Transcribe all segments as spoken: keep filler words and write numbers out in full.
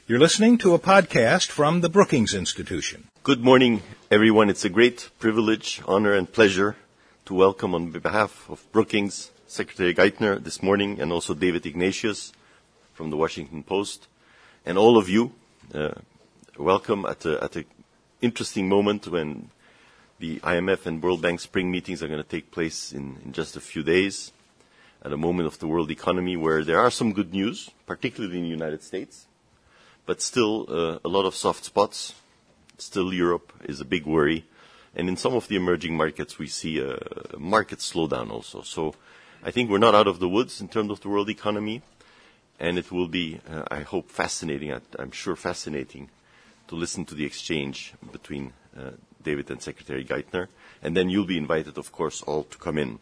You're listening to a podcast from the Brookings Institution. Good morning, everyone. It's a great privilege, honor, and pleasure to welcome on behalf of Brookings Secretary Geithner this morning, and also David Ignatius from the Washington Post, and all of you. Uh, welcome at a, at an interesting moment when the I M F and World Bank spring meetings are going to take place in, in just a few days, at a moment of the world economy where there are some good news, particularly in the United States, but still uh, a lot of soft spots. Still Europe is a big worry. And in some of the emerging markets, we see a market slowdown also. So I think we're not out of the woods in terms of the world economy. And it will be, uh, I hope, fascinating, I'm sure fascinating, to listen to the exchange between uh, David and Secretary Geithner. And then you'll be invited, of course, all to come in.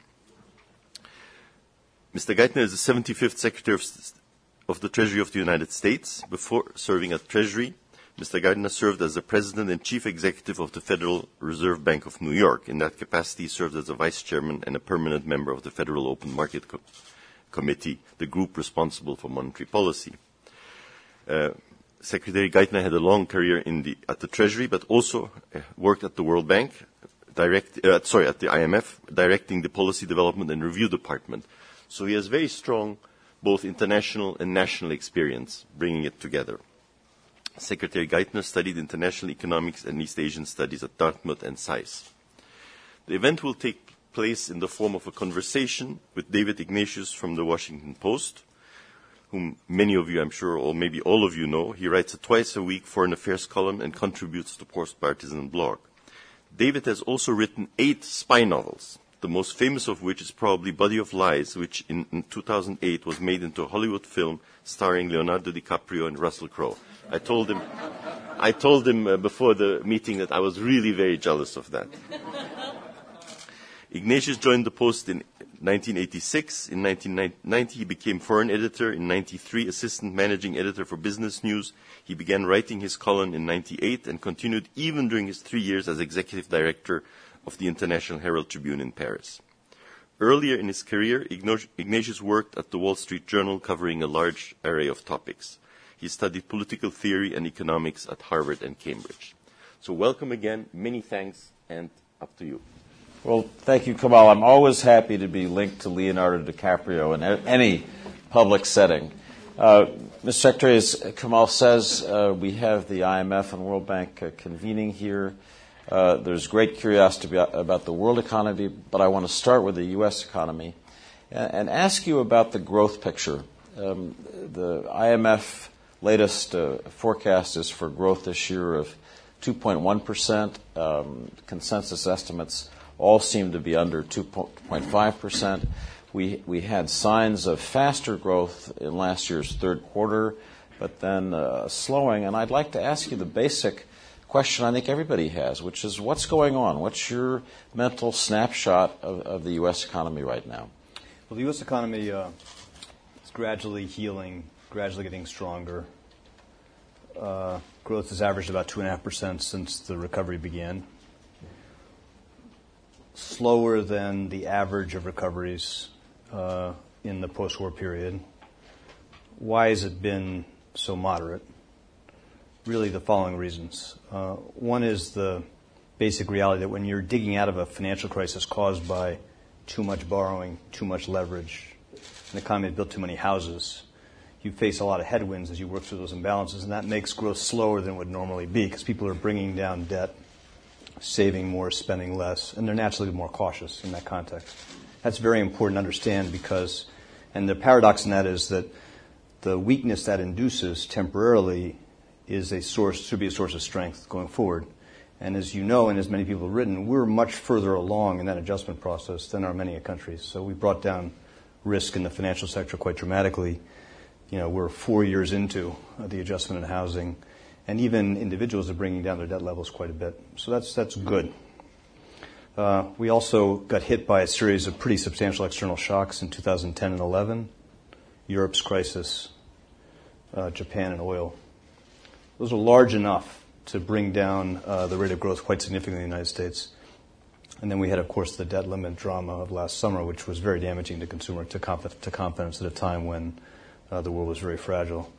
Mister Geithner is the seventy-fifth Secretary of of the Treasury of the United States. Before serving at Treasury, Mister Geithner served as the President and Chief Executive of the Federal Reserve Bank of New York. In that capacity, he served as a Vice Chairman and a permanent member of the Federal Open Market Co- Committee, the group responsible for monetary policy. Uh, Secretary Geithner had a long career in the, at the Treasury, but also uh, worked at the World Bank, direct, uh, sorry, at the I M F, directing the Policy Development and Review Department. So he has very strong both international and national experience, bringing it together. Secretary Geithner studied international economics and East Asian studies at Dartmouth and S A I S. The event will take place in the form of a conversation with David Ignatius from the Washington Post, whom many of you, I'm sure, or maybe all of you know. He writes a twice-a-week foreign affairs column and contributes to Post-Partisan blog. David has also written eight spy novels, the most famous of which is probably Body of Lies, which in, in two thousand eight was made into a Hollywood film starring Leonardo DiCaprio and Russell Crowe. I told him, I told him uh, before the meeting that I was really very jealous of that. Ignatius joined the Post in nineteen eighty-six. In nineteen ninety, he became foreign editor. In ninety-three, assistant managing editor for Business News. He began writing his column in ninety-eight and continued even during his three years as executive director of the International Herald Tribune in Paris. Earlier in his career, Ignatius worked at the Wall Street Journal covering a large array of topics. He studied political theory and economics at Harvard and Cambridge. So welcome again, many thanks, and up to you. Well, thank you, Kamal. I'm always happy to be linked to Leonardo DiCaprio in any public setting. Uh, Mister Secretary, as Kamal says, uh, we have the I M F and World Bank uh, convening here. Uh, there's great curiosity about, about the world economy, but I want to start with the U S economy and, and ask you about the growth picture. Um, the I M F latest uh, forecast is for growth this year of two point one percent. Um, consensus estimates all seem to be under two point five percent. We, we had signs of faster growth in last year's third quarter, but then uh, slowing. And I'd like to ask you the basic question I think everybody has, which is what's going on? What's your mental snapshot of, of the U S economy right now? Well, the U S economy uh, is gradually healing, gradually getting stronger. Uh, growth has averaged about two point five percent since the recovery began. Slower than the average of recoveries uh, in the post-war period. Why has it been so moderate? Really the following reasons. Uh, one is the basic reality that when you're digging out of a financial crisis caused by too much borrowing, too much leverage, an economy that built too many houses, you face a lot of headwinds as you work through those imbalances, and that makes growth slower than it would normally be because people are bringing down debt, saving more, spending less, and they're naturally more cautious in that context. That's very important to understand because, and the paradox in that is that the weakness that induces temporarily is a source, should be a source of strength going forward. And as you know, and as many people have written, we're much further along in that adjustment process than are many countries. So we brought down risk in the financial sector quite dramatically. You know, we're four years into uh, the adjustment in housing, and even individuals are bringing down their debt levels quite a bit. So that's that's good. Uh, we also got hit by a series of pretty substantial external shocks in two thousand ten and eleven, Europe's crisis, uh, Japan and oil. Those are large enough to bring down uh, the rate of growth quite significantly in the United States. And then we had, of course, the debt limit drama of last summer, which was very damaging to consumer to, conf- to confidence at a time when uh, the world was very fragile.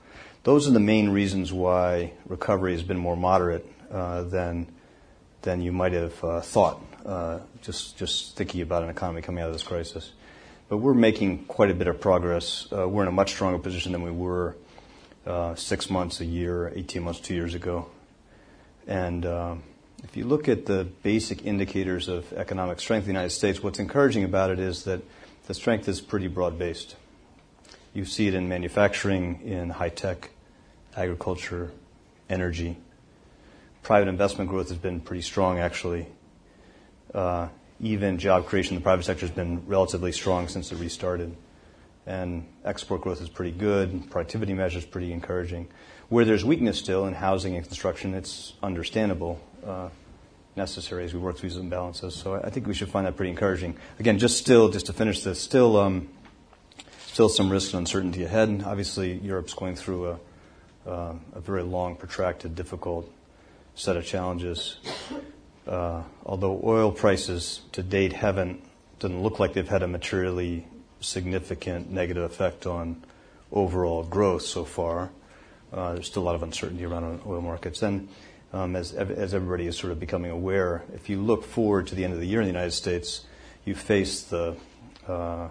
those are the main reasons why recovery has been more moderate uh, than than you might have uh, thought, uh, just just thinking about an economy coming out of this crisis. But we're making quite a bit of progress. Uh, we're in a much stronger position than we were uh, six months, a year, eighteen months, two years ago. And uh, if you look at the basic indicators of economic strength in the United States, what's encouraging about it is that the strength is pretty broad-based. You see it in manufacturing, in high-tech, agriculture, energy. Private investment growth has been pretty strong, actually. Uh, even job creation in the private sector has been relatively strong since it restarted. And export growth is pretty good. Productivity measures pretty encouraging. Where there's weakness still in housing and construction, it's understandable, uh, necessary as we work through these imbalances. So I think we should find that pretty encouraging. Again, just still, just to finish this, still, um, still some risk and uncertainty ahead. Obviously, Europe's going through a, uh, a very long, protracted, difficult set of challenges. Uh, although oil prices to date haven't, doesn't look like they've had a materially significant negative effect on overall growth so far. Uh, there's still a lot of uncertainty around oil markets. And um, as, as everybody is sort of becoming aware, if you look forward to the end of the year in the United States, you face the uh,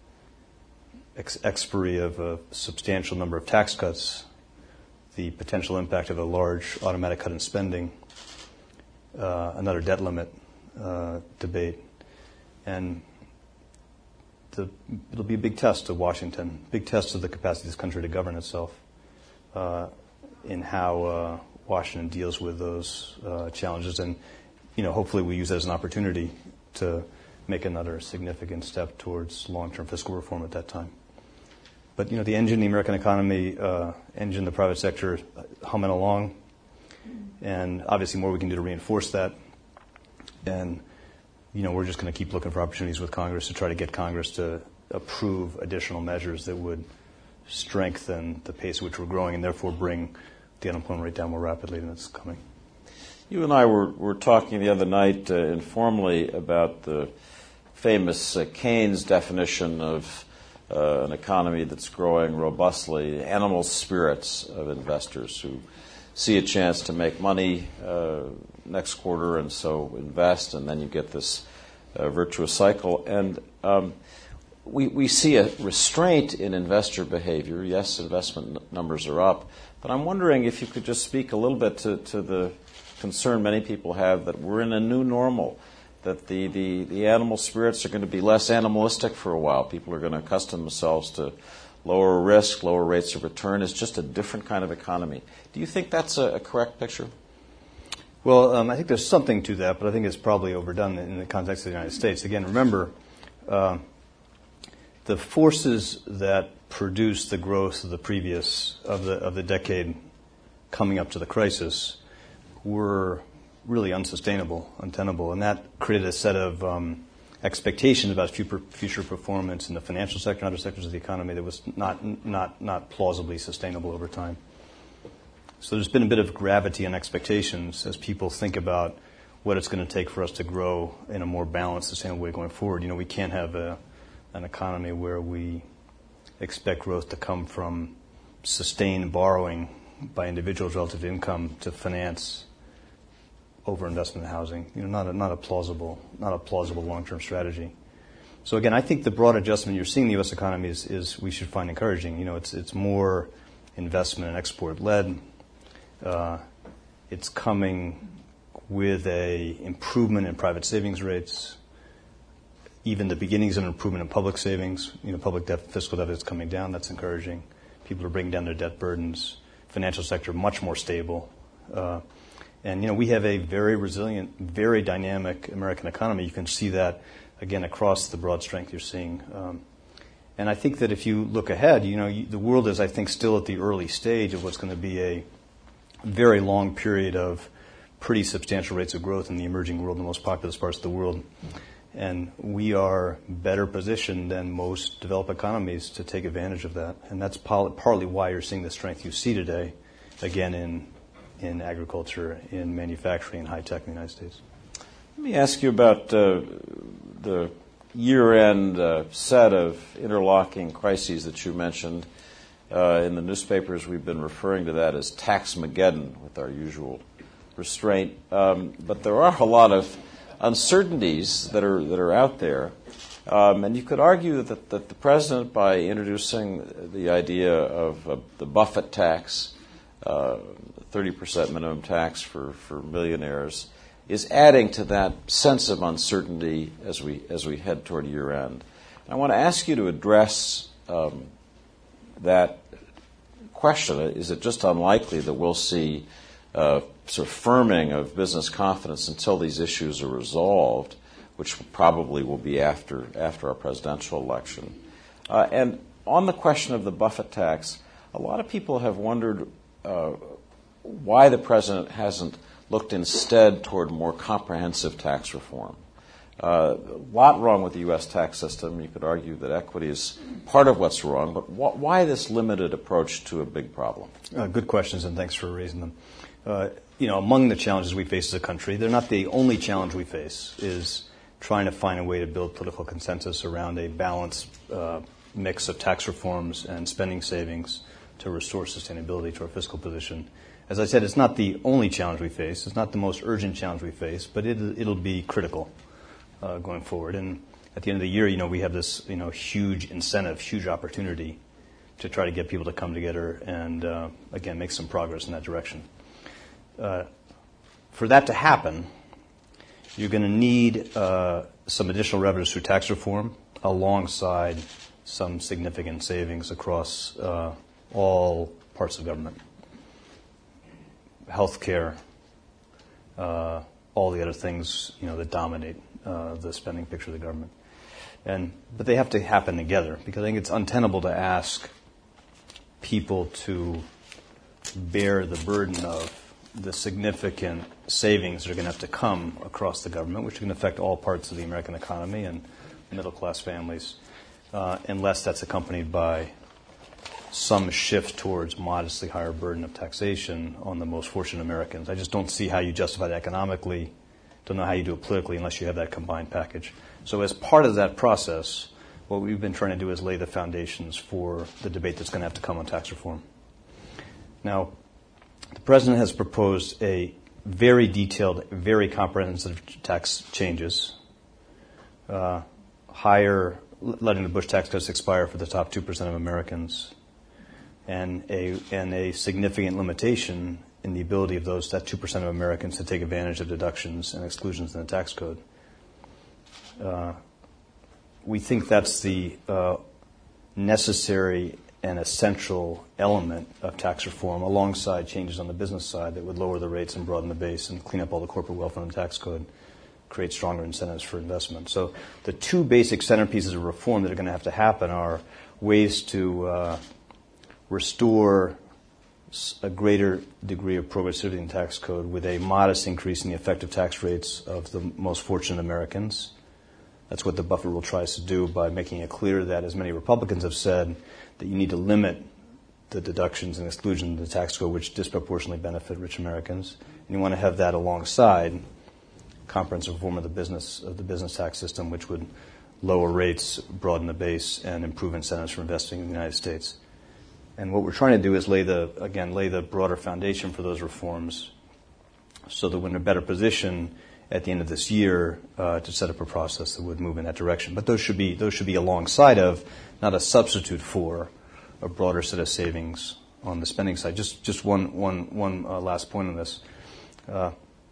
ex- expiry of a substantial number of tax cuts, the potential impact of a large automatic cut in spending, uh, another debt limit uh, debate, and the, it'll be a big test of Washington, big test of the capacity of this country to govern itself uh, in how uh, Washington deals with those uh, challenges. And, you know, hopefully we use that as an opportunity to make another significant step towards long-term fiscal reform at that time. But, you know, the engine, the American economy, uh, engine, the private sector humming along. And obviously more we can do to reinforce that. And, you know, we're just going to keep looking for opportunities with Congress to try to get Congress to approve additional measures that would strengthen the pace at which we're growing and therefore bring the unemployment rate down more rapidly than it's coming. You and I were, were talking the other night uh, informally about the famous uh, Keynes definition of uh, an economy that's growing robustly, animal spirits of investors who see a chance to make money uh, next quarter and so invest, and then you get this uh, virtuous cycle. And um, we, we see a restraint in investor behavior. Yes, investment n- numbers are up, but I'm wondering if you could just speak a little bit to, to the concern many people have that we're in a new normal, that the, the, the animal spirits are going to be less animalistic for a while. People are going to accustom themselves to lower risk, lower rates of return. It's just a different kind of economy. Do you think that's a, a correct picture? Well, um, I think there's something to that, but I think it's probably overdone in the context of the United States. Again, remember, uh, the forces that produced the growth of the previous, of the of the decade coming up to the crisis were really unsustainable, untenable, and that created a set of um, expectations about future, future performance in the financial sector and other sectors of the economy that was not not not plausibly sustainable over time. So there's been a bit of gravity and expectations as people think about what it's going to take for us to grow in a more balanced, sustainable way going forward. You know, we can't have a, an economy where we expect growth to come from sustained borrowing by individuals relative to income to finance overinvestment in housing. You know, not a, not a plausible, not a plausible long-term strategy. So again, I think the broad adjustment you're seeing in the U S economy is, is we should find encouraging. You know, it's it's more investment and export led. Uh, it's coming with a improvement in private savings rates, even the beginnings of an improvement in public savings. You know, public debt, fiscal debt is coming down. That's encouraging. People are bringing down their debt burdens. Financial sector much more stable. Uh, and, you know, we have a very resilient, very dynamic American economy. You can see that, again, across the broad strength you're seeing. Um, and I think that if you look ahead, you know, you, the world is, I think, still at the early stage of what's going to be a very long period of pretty substantial rates of growth in the emerging world, the most populous parts of the world. And we are better positioned than most developed economies to take advantage of that. And that's pol- partly why you're seeing the strength you see today, again, in in agriculture, in manufacturing, and high tech in the United States. Let me ask you about uh, the year-end uh, set of interlocking crises that you mentioned. Uh, in the newspapers, we've been referring to that as Tax-mageddon with our usual restraint. Um, but there are a lot of uncertainties that are that are out there. Um, and you could argue that, that the president, by introducing the idea of uh, the Buffett tax, uh, thirty percent minimum tax for, for millionaires, is adding to that sense of uncertainty as we as we head toward year end. And I want to ask you to address um, that question. Is it just unlikely that we'll see uh, sort of firming of business confidence until these issues are resolved, which probably will be after after our presidential election? Uh, and on the question of the Buffett tax, a lot of people have wondered uh, why the president hasn't looked instead toward more comprehensive tax reform. Uh, a lot wrong with the U S tax system. You could argue that equity is part of what's wrong, but wh- why this limited approach to a big problem? Uh, good questions, and thanks for raising them. Uh, you know, among the challenges we face as a country, they're not the only challenge we face, is trying to find a way to build political consensus around a balanced uh, mix of tax reforms and spending savings to restore sustainability to our fiscal position. As I said, it's not the only challenge we face. It's not the most urgent challenge we face, but it, it'll be critical uh, going forward. And at the end of the year, you know, we have this, you know, huge incentive, huge opportunity to try to get people to come together and, uh, again, make some progress in that direction. Uh, for that to happen, you're going to need uh, some additional revenues through tax reform alongside some significant savings across uh, all parts of government. Healthcare, uh, all the other things, you know, that dominate uh, the spending picture of the government. And but they have to happen together, because I think it's untenable to ask people to bear the burden of the significant savings that are going to have to come across the government, which are going to affect all parts of the American economy and middle-class families, uh, unless that's accompanied by some shift towards modestly higher burden of taxation on the most fortunate Americans. I just don't see how you justify that economically. Don't know how you do it politically unless you have that combined package. So as part of that process, what we've been trying to do is lay the foundations for the debate that's going to have to come on tax reform. Now, the president has proposed a very detailed, very comprehensive tax changes, uh, higher, letting the Bush tax cuts expire for the top two percent of Americans, and a and a significant limitation in the ability of those that two percent of Americans to take advantage of deductions and exclusions in the tax code. Uh, we think that's the uh, necessary and essential element of tax reform, alongside changes on the business side that would lower the rates and broaden the base and clean up all the corporate wealth in the tax code, create stronger incentives for investment. So the two basic centerpieces of reform that are going to have to happen are ways to uh, restore a greater degree of progressivity in the tax code with a modest increase in the effective tax rates of the most fortunate Americans. That's what the Buffett rule tries to do by making it clear that, as many Republicans have said, that you need to limit the deductions and exclusions in the tax code which disproportionately benefit rich Americans. And you want to have that alongside comprehensive reform of the business of the business tax system, which would lower rates, broaden the base, and improve incentives for investing in the United States. And what we're trying to do is lay the, again, lay the broader foundation for those reforms so that we're in a better position at the end of this year uh, to set up a process that would move in that direction. But those should be those should be alongside of, not a substitute for, a broader set of savings on the spending side. Just just one one one uh, last point on this. Uh,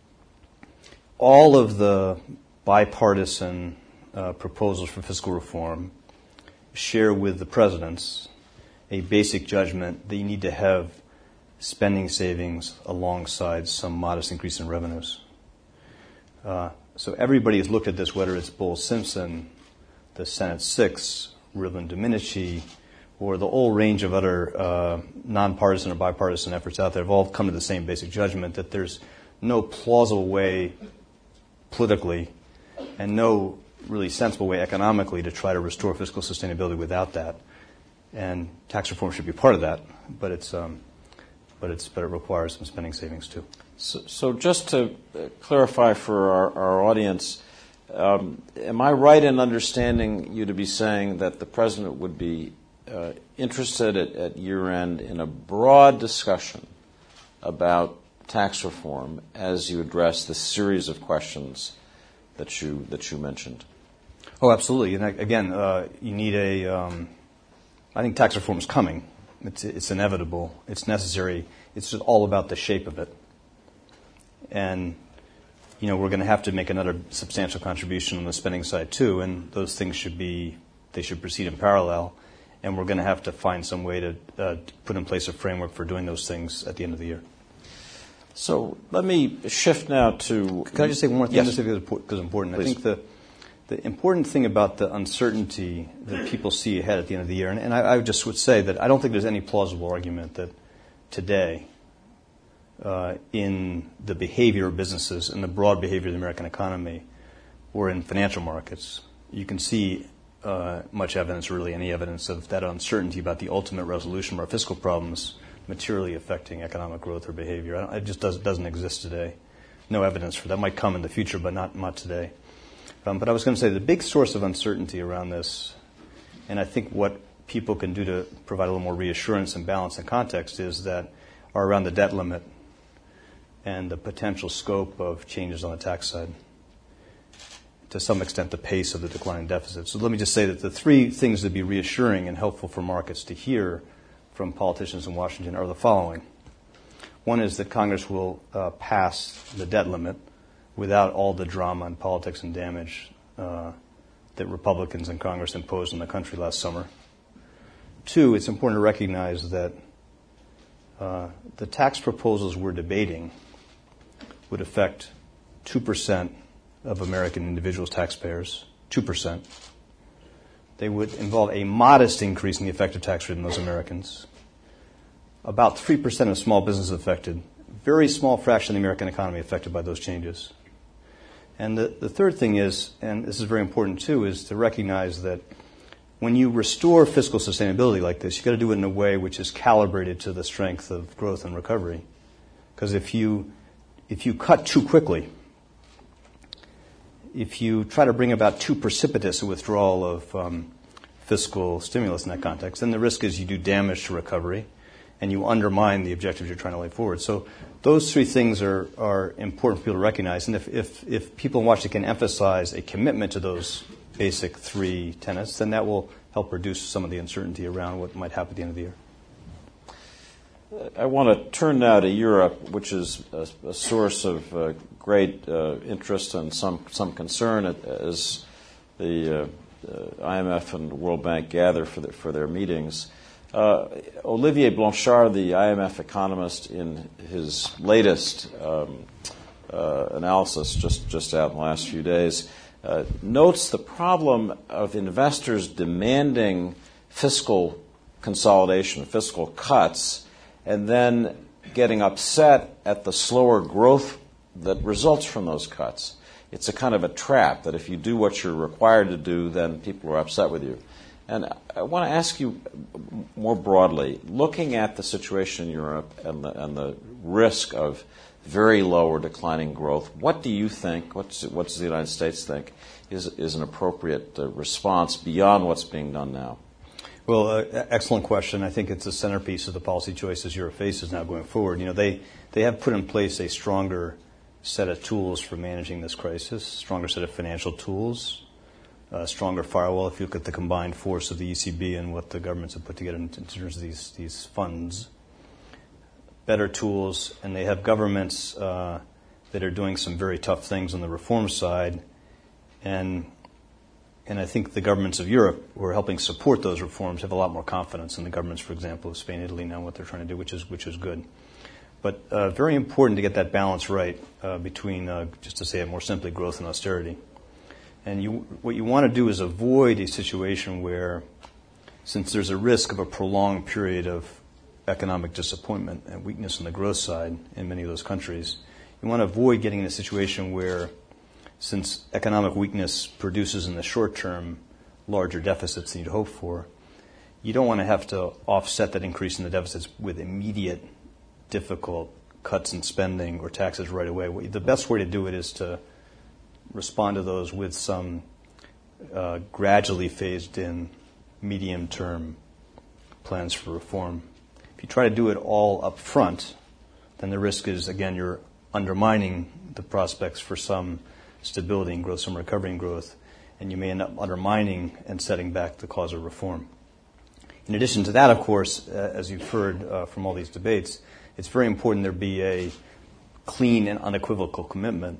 all of the bipartisan uh, proposals for fiscal reform share with the president's a basic judgment that you need to have spending savings alongside some modest increase in revenues. Uh, so everybody has looked at this, whether it's Bowles-Simpson, the Senate six, Rivlin-Domenici, or the whole range of other uh, nonpartisan or bipartisan efforts out there, have all come to the same basic judgment that there's no plausible way politically and no really sensible way economically to try to restore fiscal sustainability without that. And tax reform should be part of that, but it's um, but it's but it requires some spending savings too. So, so just to clarify for our, our audience, um, am I right in understanding you to be saying that the president would be uh, interested at, at year-end in a broad discussion about tax reform as you address the series of questions that you that you mentioned. Oh, absolutely. And again, uh, you need a. Um, I think tax reform is coming. It's it's inevitable. It's necessary. It's just all about the shape of it. And you know, we're going to have to make another substantial contribution on the spending side too. And those things should be they should proceed in parallel. And we're going to have to find some way to uh, put in place a framework for doing those things at the end of the year. So let me shift now to... Can I just say one more thing? Yes. Just because it's important. Please. I think the the important thing about the uncertainty that people see ahead at the end of the year, and, and I, I just would say that I don't think there's any plausible argument that today uh, in the behavior of businesses and the broad behavior of the American economy or in financial markets, you can see uh, much evidence, really any evidence of that uncertainty about the ultimate resolution of our fiscal problems materially affecting economic growth or behavior. I don't, it just does, doesn't exist today. No evidence for that. Might come in the future, but not, not today. Um, but I was going to say the big source of uncertainty around this, and I think what people can do to provide a little more reassurance and balance and context is that are around the debt limit and the potential scope of changes on the tax side. To some extent, the pace of the declining deficit. So let me just say that the three things that would be reassuring and helpful for markets to hear from politicians in Washington are the following. One is that Congress will uh, pass the debt limit without all the drama and politics and damage uh, that Republicans in Congress imposed on the country last summer. Two, it's important to recognize that uh, the tax proposals we're debating would affect two percent of American individuals, taxpayers, two percent. They would involve a modest increase in the effective tax rate in those Americans. About three percent of small businesses affected. Very small fraction of the American economy affected by those changes. And the, the third thing is, and this is very important too, is to recognize that when you restore fiscal sustainability like this, you've got to do it in a way which is calibrated to the strength of growth and recovery. Because if you if you cut too quickly, if you try to bring about too precipitous a withdrawal of um, fiscal stimulus in that context, then the risk is you do damage to recovery and you undermine the objectives you're trying to lay forward. So those three things are, are important for people to recognize. And if, if, if people in Washington can emphasize a commitment to those basic three tenets, then that will help reduce some of the uncertainty around what might happen at the end of the year. I want to turn now to Europe, which is a, a source of uh, great uh, interest and some, some concern as the uh, uh, I M F and World Bank gather for, the, for their meetings. Uh, Olivier Blanchard, the I M F economist, in his latest um, uh, analysis just, just out in the last few days, uh, notes the problem of investors demanding fiscal consolidation, fiscal cuts, and then getting upset at the slower growth that results from those cuts. It's a kind of a trap that if you do what you're required to do, then people are upset with you. And I want to ask you more broadly, looking at the situation in Europe and the, and the risk of very low or declining growth, what do you think, what's, what does the United States think, is, is an appropriate uh, response beyond what's being done now? Well, uh, excellent question. I think it's the centerpiece of the policy choices Europe faces now going forward. You know, they, they have put in place a stronger set of tools for managing this crisis, stronger set of financial tools, a stronger firewall if you look at the combined force of the E C B and what the governments have put together in, in terms of these, these funds. Better tools, and they have governments uh, that are doing some very tough things on the reform side, and And I think the governments of Europe who are helping support those reforms have a lot more confidence in the governments, for example, of Spain, Italy now, what they're trying to do, which is which is good. But uh, very important to get that balance right uh, between, uh, just to say it more simply, growth and austerity. And you, what you want to do is avoid a situation where, since there's a risk of a prolonged period of economic disappointment and weakness on the growth side in many of those countries, you want to avoid getting in a situation where, since economic weakness produces in the short term larger deficits than you'd hope for, you don't want to have to offset that increase in the deficits with immediate, difficult cuts in spending or taxes right away. The best way to do it is to respond to those with some uh, gradually phased in medium term plans for reform. If you try to do it all up front, then the risk is, again, you're undermining the prospects for some stability and growth, some recovery and growth, and you may end up undermining and setting back the cause of reform. In addition to that, of course, uh, as you've heard uh, from all these debates, it's very important there be a clean and unequivocal commitment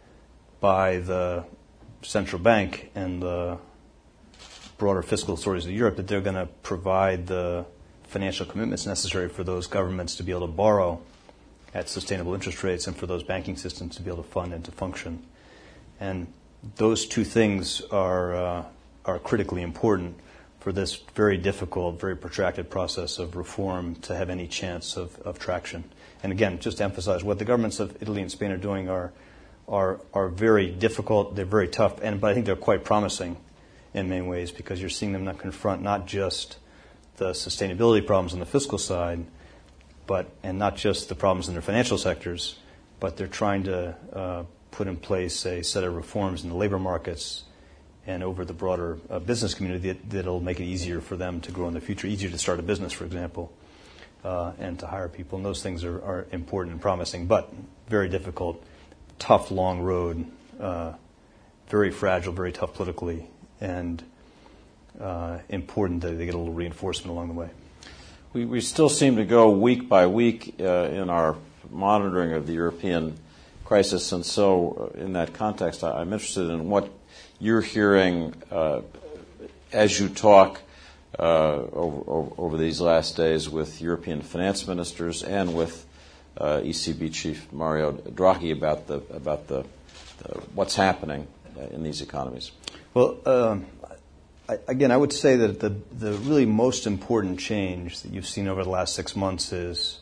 by the central bank and the broader fiscal authorities of Europe that they're going to provide the financial commitments necessary for those governments to be able to borrow at sustainable interest rates and for those banking systems to be able to fund and to function. And those two things are uh, are critically important for this very difficult, very protracted process of reform to have any chance of, of traction. And again, just to emphasize, what the governments of Italy and Spain are doing are are are very difficult. They're very tough, and but I think they're quite promising in many ways because you're seeing them not confront not just the sustainability problems on the fiscal side, but and not just the problems in their financial sectors, but they're trying to uh, put in place a set of reforms in the labor markets and over the broader uh, business community that, that'll make it easier for them to grow in the future, easier to start a business, for example, uh, and to hire people. And those things are, are important and promising, but very difficult, tough, long road, uh, very fragile, very tough politically, and uh, important that they get a little reinforcement along the way. We, we still seem to go week by week uh, in our monitoring of the European crisis, and so uh, in that context, I, I'm interested in what you're hearing uh, as you talk uh, over, over, over these last days with European finance ministers and with uh, E C B Chief Mario Draghi about the about the, the what's happening in these economies. Well, um, I, again, I would say that the the really most important change that you've seen over the last six months is,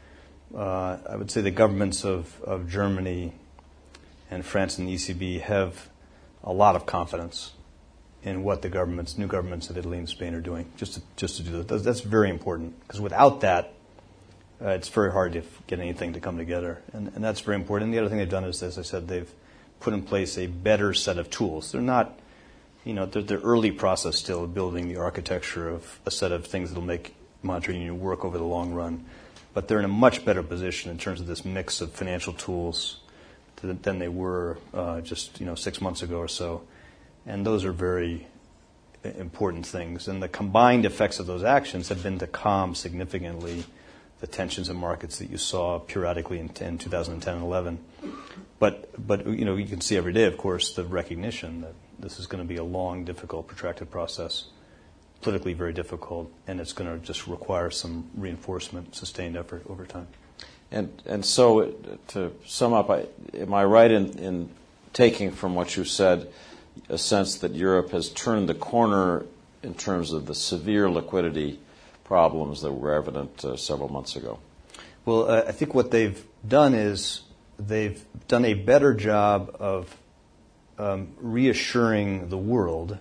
uh, I would say, the governments of, of Germany and France and the E C B have a lot of confidence in what the governments, new governments of Italy and Spain are doing, just to, just to do that. That's very important, because without that, uh, it's very hard to f- get anything to come together. And, and that's very important. And the other thing they've done is, as I said, they've put in place a better set of tools. They're not, you know, they're the early process still of building the architecture of a set of things that will make monetary union work over the long run. But they're in a much better position in terms of this mix of financial tools than they were uh, just you know six months ago or so, and those are very important things. And the combined effects of those actions have been to calm significantly the tensions in markets that you saw periodically in, in two thousand ten and eleven. But but you know you can see every day, of course, the recognition that this is going to be a long, difficult, protracted process, politically very difficult, and it's going to just require some reinforcement, sustained effort over time. And and so, to sum up, I, am I right in, in taking from what you said a sense that Europe has turned the corner in terms of the severe liquidity problems that were evident uh, several months ago? Well, uh, I think what they've done is they've done a better job of um, reassuring the world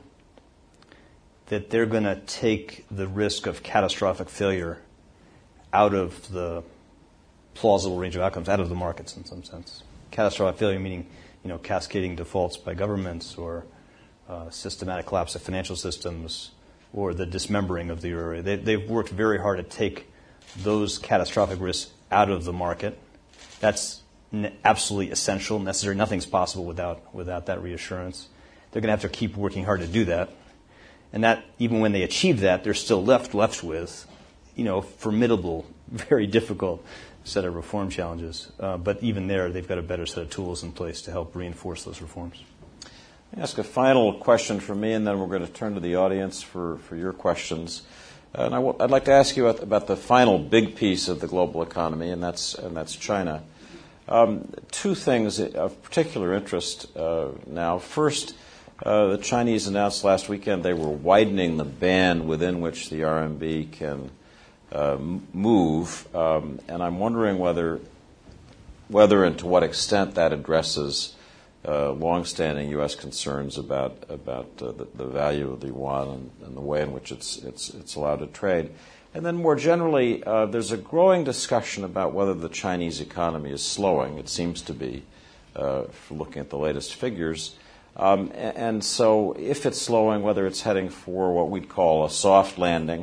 that they're going to take the risk of catastrophic failure out of the plausible range of outcomes, out of the markets in some sense. Catastrophic failure meaning, you know, cascading defaults by governments or uh, systematic collapse of financial systems or the dismembering of the euro. They, they've worked very hard to take those catastrophic risks out of the market. That's ne- absolutely essential, necessary. Nothing's possible without without that reassurance. They're going to have to keep working hard to do that. And that, even when they achieve that, they're still left left with, you know, formidable, very difficult set of reform challenges. Uh, but even there, they've got a better set of tools in place to help reinforce those reforms. Let me ask a final question from me, and then we're going to turn to the audience for, for your questions. Uh, and I w- I'd like to ask you about, about the final big piece of the global economy, and that's and that's China. Um, two things of particular interest uh, now. First, uh, the Chinese announced last weekend they were widening the band within which the R M B can Uh, move, um, and I'm wondering whether, whether and to what extent that addresses uh, longstanding U S concerns about about uh, the, the value of the yuan and, and the way in which it's it's it's allowed to trade. And then more generally, uh, there's a growing discussion about whether the Chinese economy is slowing. It seems to be, uh, for looking at the latest figures. Um, and, and so, if it's slowing, whether it's heading for what we'd call a soft landing,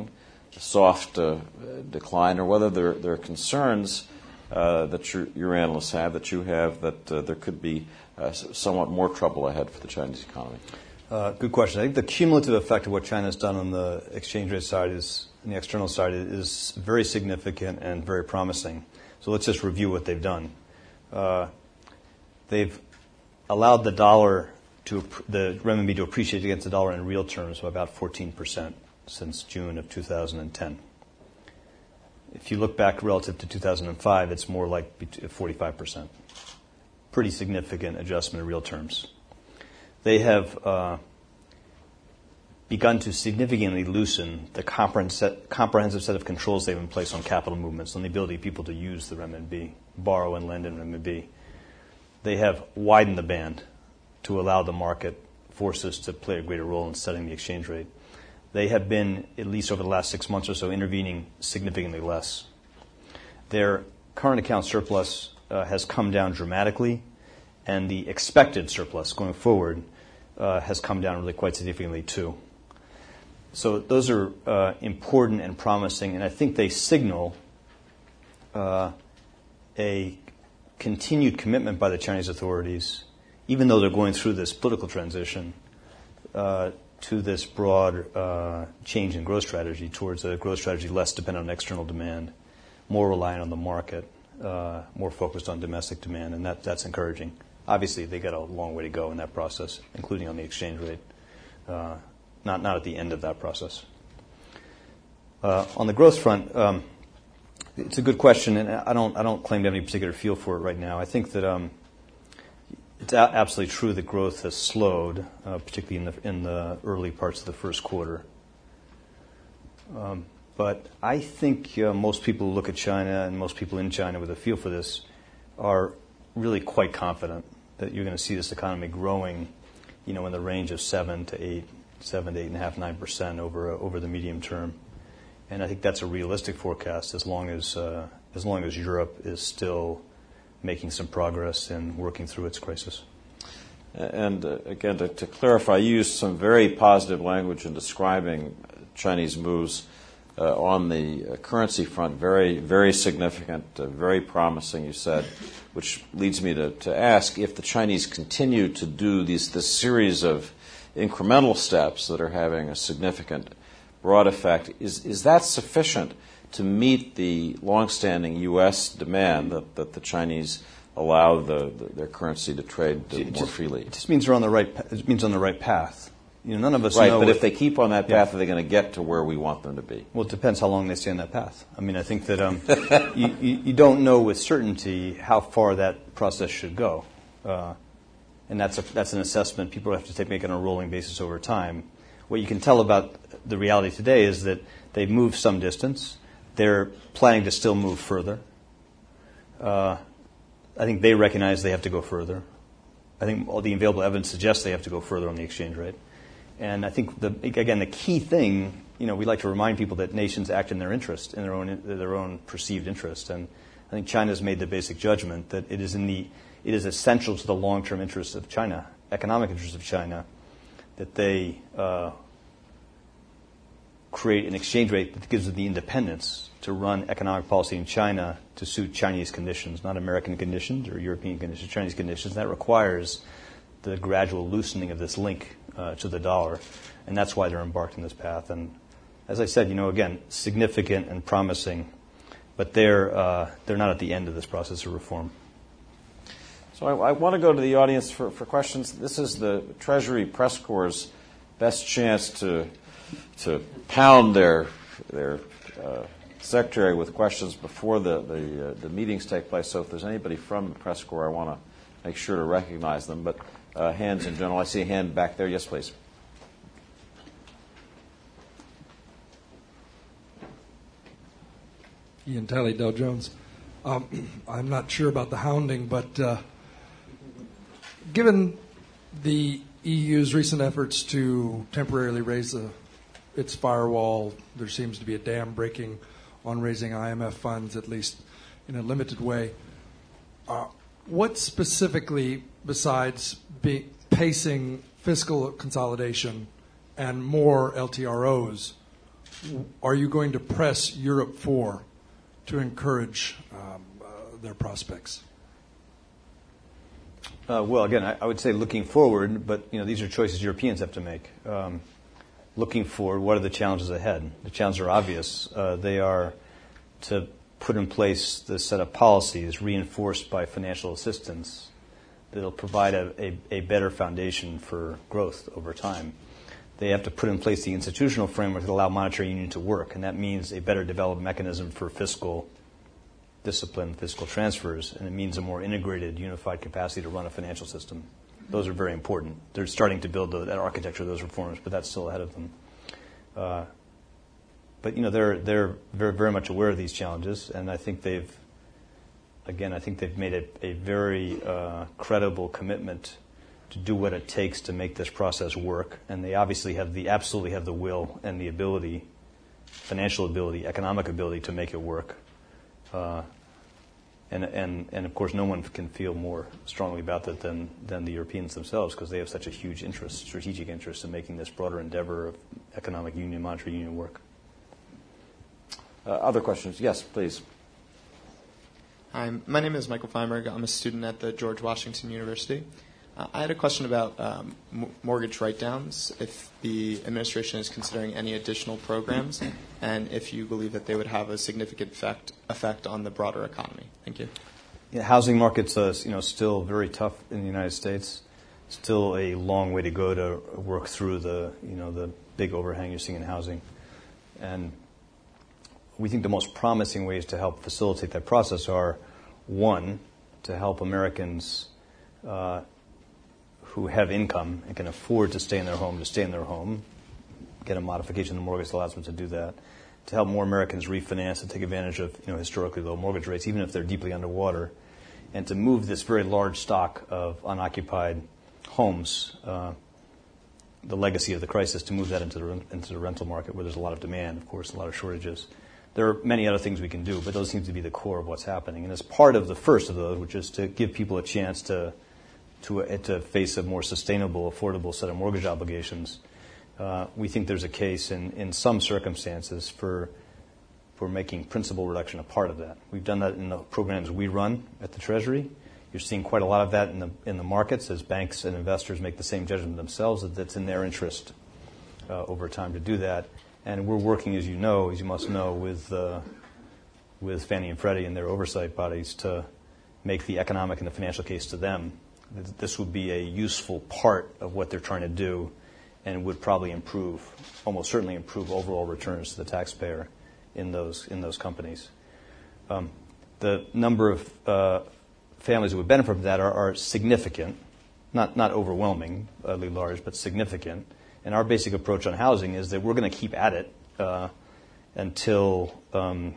soft uh, decline, or whether there, there are concerns uh, that your, your analysts have, that you have, that uh, there could be uh, somewhat more trouble ahead for the Chinese economy. Uh, good question. I think the cumulative effect of what China has done on the exchange rate side is, on the external side, is very significant and very promising. So let's just review what they've done. Uh, they've allowed the dollar to, the renminbi to appreciate against the dollar in real terms by about fourteen percent since June of two thousand ten. If you look back relative to two thousand five, it's more like forty-five percent. Pretty significant adjustment in real terms. They have uh, begun to significantly loosen the comprehensive set of controls they have in place on capital movements, on the ability of people to use the renminbi, borrow and lend in renminbi. They have widened the band to allow the market forces to play a greater role in setting the exchange rate. They have been, at least over the last six months or so, intervening significantly less. Their current account surplus uh, has come down dramatically, and the expected surplus going forward uh, has come down really quite significantly too. So those are uh, important and promising, and I think they signal uh, a continued commitment by the Chinese authorities, even though they're going through this political transition, uh, to this broad uh, change in growth strategy towards a growth strategy less dependent on external demand, more reliant on the market, uh, more focused on domestic demand, and that, that's encouraging. Obviously, they got a long way to go in that process, including on the exchange rate, uh, not not at the end of that process. Uh, on the growth front, um, it's a good question, and I don't I don't claim to have any particular feel for it right now. I think that um, it's a- absolutely true that growth has slowed, uh, particularly in the in the early parts of the first quarter. Um, but I think uh, most people who look at China and most people in China with a feel for this are really quite confident that you're going to see this economy growing, you know, in the range of seven to eight, seven to eight and a half, nine percent over uh, over the medium term, and I think that's a realistic forecast as long as uh, as long as Europe is still making some progress and working through its crisis. And uh, again, to, to clarify, you used some very positive language in describing Chinese moves uh, on the uh, currency front. Very, very significant, uh, very promising, you said, which leads me to, to ask if the Chinese continue to do these this series of incremental steps that are having a significant broad effect, is, is that sufficient to meet the longstanding U S demand that, that the Chinese allow the, the, their currency to trade it more just, freely? It just means they're on the right. It means on the right path. You know, none of us right, know. But if, if they keep on that path, yeah. Are they going to get to where we want them to be? Well, it depends how long they stay on that path. I mean, I think that um, you, you, you don't know with certainty how far that process should go, uh, and that's a, that's an assessment people have to take make on a rolling basis over time. What you can tell about the reality today is that they've moved some distance. They're planning to still move further. Uh, I think they recognize they have to go further. I think all the available evidence suggests they have to go further on the exchange rate. And I think, the, again, the key thing, you know, we like to remind people that nations act in their interest, in their own their own perceived interest. And I think China's made the basic judgment that it is in the it is essential to the long-term interests of China, economic interests of China, that they uh, create an exchange rate that gives them the independence to run economic policy in China to suit Chinese conditions, not American conditions or European conditions, Chinese conditions. That requires the gradual loosening of this link uh, to the dollar, and that's why they're embarked on this path. And as I said, you know, again, significant and promising, but they're uh, they're not at the end of this process of reform. So I, I want to go to the audience for, for questions. This is the Treasury Press Corps' best chance to to pound their their uh, secretary with questions before the the, uh, the meetings take place. So if there's anybody from the Press Corps, I want to make sure to recognize them. But uh, hands in general. I see a hand back there. Yes, please. Ian Talley, Dow Jones. Um, I'm not sure about the hounding, but uh, given the E U's recent efforts to temporarily raise the, its firewall, there seems to be a dam breaking on raising I M F funds, at least in a limited way. Uh, what specifically, besides be pacing fiscal consolidation and more L T R Os, are you going to press Europe for to encourage um, uh, their prospects? Uh, well, again, I, I would say looking forward, but you know these are choices Europeans have to make. Um, looking forward, what are the challenges ahead? The challenges are obvious. Uh, they are to put in place the set of policies reinforced by financial assistance that will provide a, a, a better foundation for growth over time. They have to put in place the institutional framework that allow monetary union to work, and that means a better developed mechanism for fiscal discipline, fiscal transfers, and it means a more integrated, unified capacity to run a financial system. Those are very important. They're starting to build the, that architecture of those reforms, but that's still ahead of them. Uh, but you know, they're they're very very much aware of these challenges, and I think they've, again, I think they've made a, a very uh, credible commitment to do what it takes to make this process work, and they obviously have the absolutely have the will and the ability, financial ability, economic ability to make it work. Uh, and, and, and of course, no one can feel more strongly about that than, than the Europeans themselves, because they have such a huge interest, strategic interest in making this broader endeavor of economic union, monetary union work. Uh, other questions? Yes, please. Hi, my name is Michael Feinberg. I'm a student at the George Washington University. Uh, I had a question about um, m- mortgage write-downs, if the administration is considering any additional programs, and if you believe that they would have a significant effect effect on the broader economy. Thank you. Yeah, housing market's uh, you know still very tough in the United States. Still a long way to go to work through the you know the big overhang you're seeing in housing, and we think the most promising ways to help facilitate that process are, one, to help Americans Uh, who have income and can afford to stay in their home, to stay in their home, get a modification of the mortgage that allows them to do that, to help more Americans refinance and take advantage of you know historically low mortgage rates, even if they're deeply underwater, and to move this very large stock of unoccupied homes, uh, the legacy of the crisis, to move that into the into the rental market where there's a lot of demand, of course, a lot of shortages. There are many other things we can do, but those seem to be the core of what's happening. And as part of the first of those, which is to give people a chance to to, uh, to face a more sustainable, affordable set of mortgage obligations, uh, we think there's a case in, in some circumstances for for making principal reduction a part of that. We've done that in the programs we run at the Treasury. You're seeing quite a lot of that in the in the markets as banks and investors make the same judgment themselves that it's in their interest uh, over time to do that. And we're working, as you know, as you must know, with uh, with Fannie and Freddie and their oversight bodies to make the economic and the financial case to them. This would be a useful part of what they're trying to do, and would probably improve, almost certainly improve overall returns to the taxpayer in those in those companies. Um, the number of uh, families who would benefit from that are, are significant, not not overwhelmingly large, but significant. And our basic approach on housing is that we're going to keep at it uh, until um,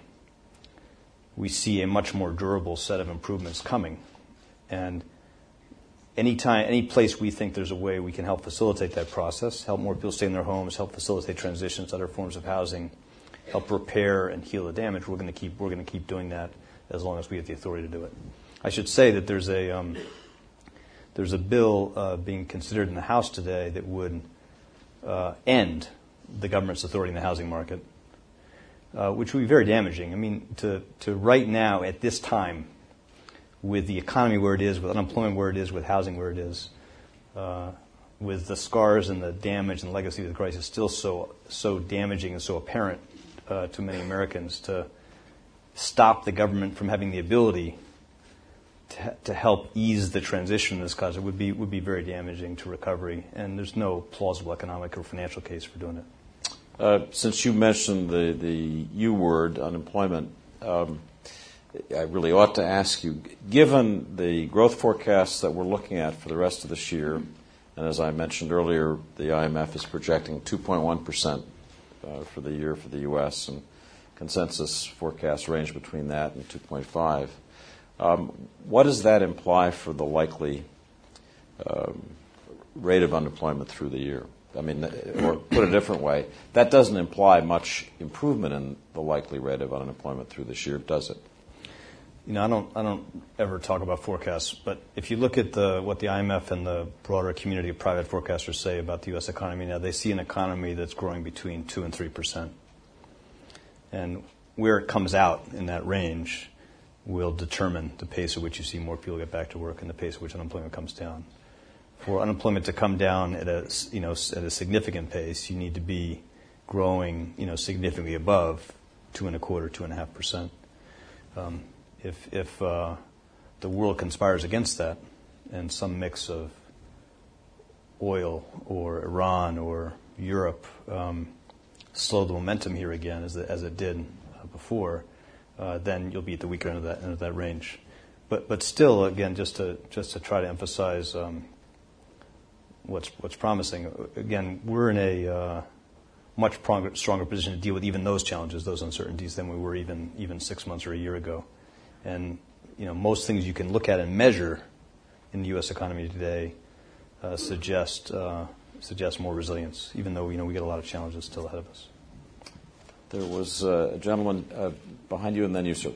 we see a much more durable set of improvements coming. And any time, any place we think there's a way we can help facilitate that process, help more people stay in their homes, help facilitate transitions to other forms of housing, help repair and heal the damage, we're going to keep we're going to keep doing that as long as we have the authority to do it. I should say that there's a um, there's a bill uh, being considered in the House today that would uh, end the government's authority in the housing market, uh, which would be very damaging. I mean, to to right now at this time, with the economy where it is, with unemployment where it is, with housing where it is, uh, with the scars and the damage and legacy of the crisis still so so damaging and so apparent uh, to many Americans, to stop the government from having the ability to, to help ease the transition in this cause, it would be would be very damaging to recovery, and there's no plausible economic or financial case for doing it. Uh, since you mentioned the, the U word, unemployment, um, I really ought to ask you, given the growth forecasts that we're looking at for the rest of this year, and as I mentioned earlier, the I M F is projecting two point one percent uh, for the year for the U S, and consensus forecasts range between that and two point five. Um, what does that imply for the likely um, rate of unemployment through the year? I mean, or put a different way, that doesn't imply much improvement in the likely rate of unemployment through this year, does it? You know, I don't, I don't ever talk about forecasts, but if you look at the, what the I M F and the broader community of private forecasters say about the U S economy now, they see an economy that's growing between two and three percent. And where it comes out in that range will determine the pace at which you see more people get back to work and the pace at which unemployment comes down. For unemployment to come down at a, you know, at a significant pace, you need to be growing, you know, significantly above two and a quarter, two and a half percent. Um, if if uh, the world conspires against that, and some mix of oil or Iran or Europe um, slow the momentum here again, as it, as it did uh, before, uh, then you'll be at the weaker end of that end of that range. But but still, again, just to just to try to emphasize um, what's what's promising. Again, we're in a uh, much stronger, stronger position to deal with even those challenges, those uncertainties, than we were even even six months or a year ago. And you know, most things you can look at and measure in the U S economy today uh, suggest uh, suggest more resilience, even though you know we get a lot of challenges still ahead of us. There was uh, a gentleman uh, behind you, and then you, sir.